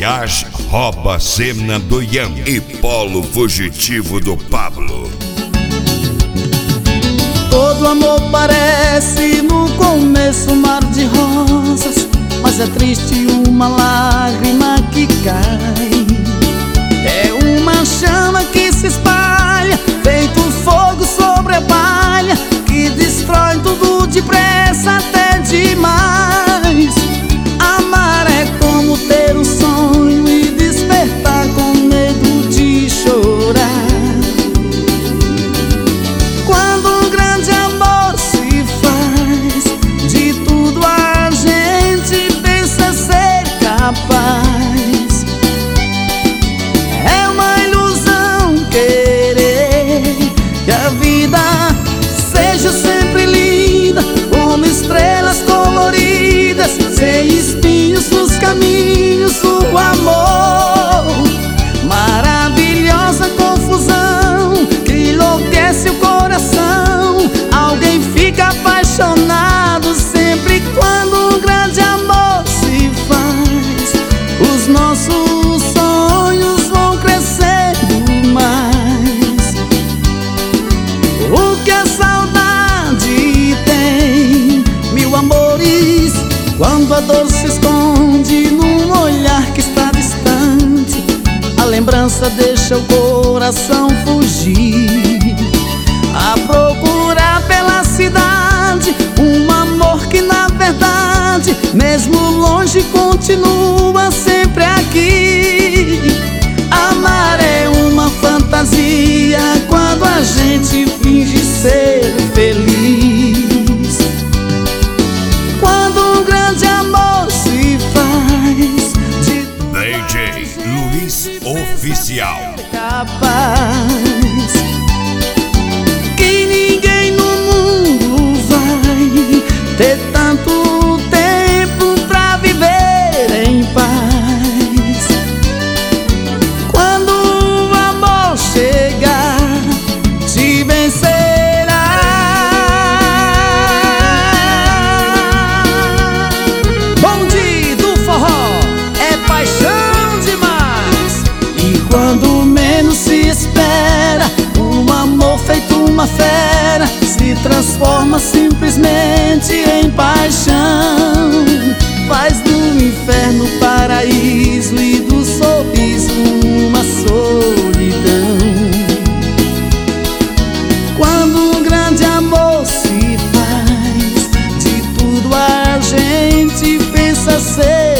Voyage rouba a cena do Yang e Polo Fugitivo do Pablo. Todo amor parece no começo um mar de rosas, mas é triste uma lágrima que cai. É uma chama que se espalha, feito fogo sobre a palha, que destrói tudo depressa até demais. Amar é como ter um sonho e despertar com medo de chorar. Quando um grande amor se faz, de tudo a gente pensa ser capaz. É uma ilusão querer que a vida seja sempre linda, como estrelas coloridas, sem espinhos nos caminhos do amor. Maravilhosa confusão que enlouquece o coração. Alguém fica apaixonado sempre quando um grande amor se faz. Os nossos sonhos vão crescendo mais. O que a saudade tem, mil amores, quando a dor se esconde num olhar que está distante. A lembrança deixa o coração fugir, a procurar pela cidade um amor que na verdade, mesmo longe, continua sempre aqui. Amar é uma fantasia quando a gente finge ser feliz. Quando um grande amor se faz, de tudo DJ Luiz Oficial. capaz, que ninguém no mundo vai ter tanto tempo pra viver em paz. Quando o amor chegar, te vencerá. Bonde do forró é paixão demais. E quando menos se espera, um amor feito uma fera se transforma simplesmente em paixão. Faz do inferno paraíso e do sorriso uma solidão. Quando um grande amor se faz, de tudo a gente pensa ser